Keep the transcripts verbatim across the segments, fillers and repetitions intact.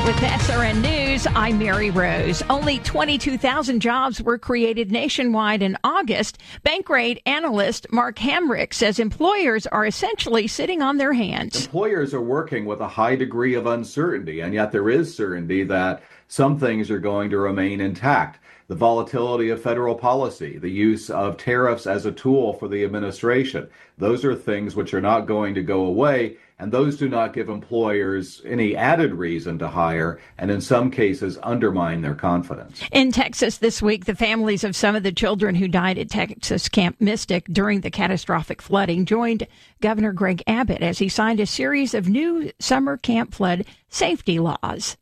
With S R N News, I'm Mary Rose. Only twenty-two thousand jobs were created nationwide in August. Bankrate analyst Mark Hamrick says employers are essentially sitting on their hands. Employers are working with a high degree of uncertainty, and yet there is certainty that some things are going to remain intact. The volatility of federal policy, the use of tariffs as a tool for the administration. Those are things which are not going to go away, and those do not give employers any added reason to hire, and in some cases undermine their confidence. In Texas this week, the families of some of the children who died at Texas Camp Mystic during the catastrophic flooding joined Governor Greg Abbott as he signed a series of new summer camp flood safety laws.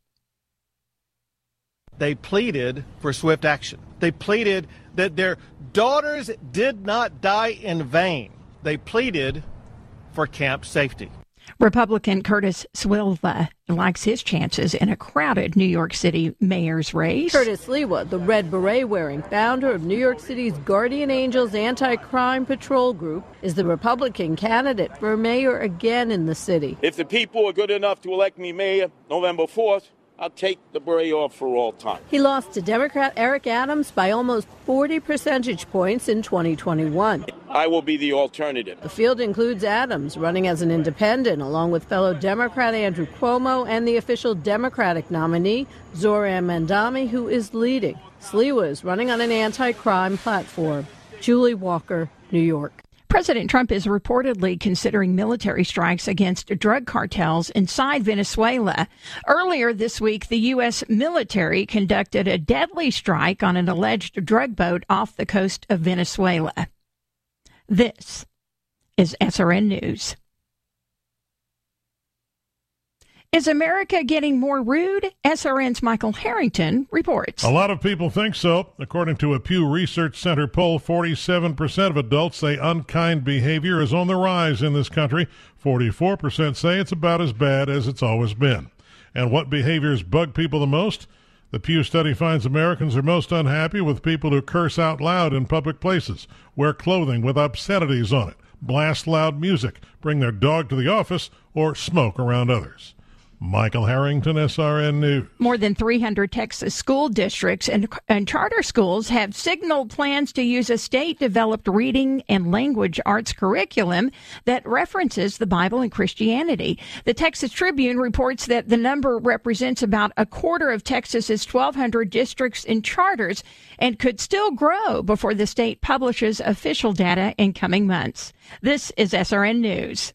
They pleaded for swift action. They pleaded that their daughters did not die in vain. They pleaded for camp safety. Republican Curtis Sliwa likes his chances in a crowded New York City mayor's race. Curtis Sliwa, the red beret-wearing founder of New York City's Guardian Angels Anti-Crime Patrol Group, is the Republican candidate for mayor again in the city. If the people are good enough to elect me mayor November fourth, I'll take the beret off for all time. He lost to Democrat Eric Adams by almost forty percentage points in twenty twenty-one. I will be the alternative. The field includes Adams running as an independent, along with fellow Democrat Andrew Cuomo and the official Democratic nominee, Zohran Mamdani, who is leading. Sliwa is running on an anti-crime platform. Julie Walker, New York. President Trump is reportedly considering military strikes against drug cartels inside Venezuela. Earlier this week, the U S military conducted a deadly strike on an alleged drug boat off the coast of Venezuela. This is S R N News. Is America getting more rude? S R N's Michael Harrington reports. A lot of people think so. According to a Pew Research Center poll, forty-seven percent of adults say unkind behavior is on the rise in this country. forty-four percent say it's about as bad as it's always been. And what behaviors bug people the most? The Pew study finds Americans are most unhappy with people who curse out loud in public places, wear clothing with obscenities on it, blast loud music, bring their dog to the office, or smoke around others. Michael Harrington, S R N News. More than three hundred Texas school districts and, and charter schools have signaled plans to use a state-developed reading and language arts curriculum that references the Bible and Christianity. The Texas Tribune reports that the number represents about a quarter of Texas's twelve hundred districts and charters and could still grow before the state publishes official data in coming months. This is S R N News.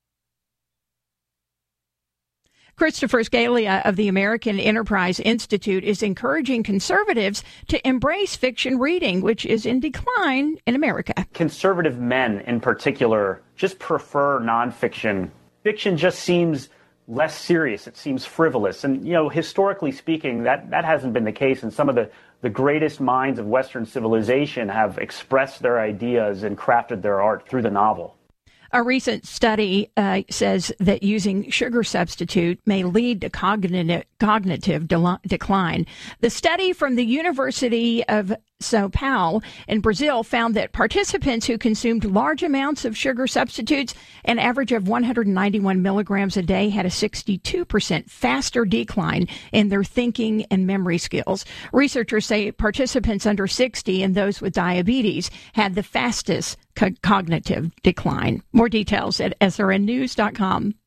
Christopher Scalia of the American Enterprise Institute is encouraging conservatives to embrace fiction reading, which is in decline in America. Conservative men in particular just prefer nonfiction. Fiction just seems less serious. It seems frivolous. And, you know, historically speaking, that, that hasn't been the case. And some of the, the greatest minds of Western civilization have expressed their ideas and crafted their art through the novel. A recent study uh, says that using sugar substitute may lead to cognitive, cognitive de- decline. The study from the University of Sao Paulo in Brazil found that participants who consumed large amounts of sugar substitutes, an average of one hundred ninety-one milligrams a day, had a sixty-two percent faster decline in their thinking and memory skills. Researchers say participants under sixty and those with diabetes had the fastest co- cognitive decline. More details at S R N news dot com.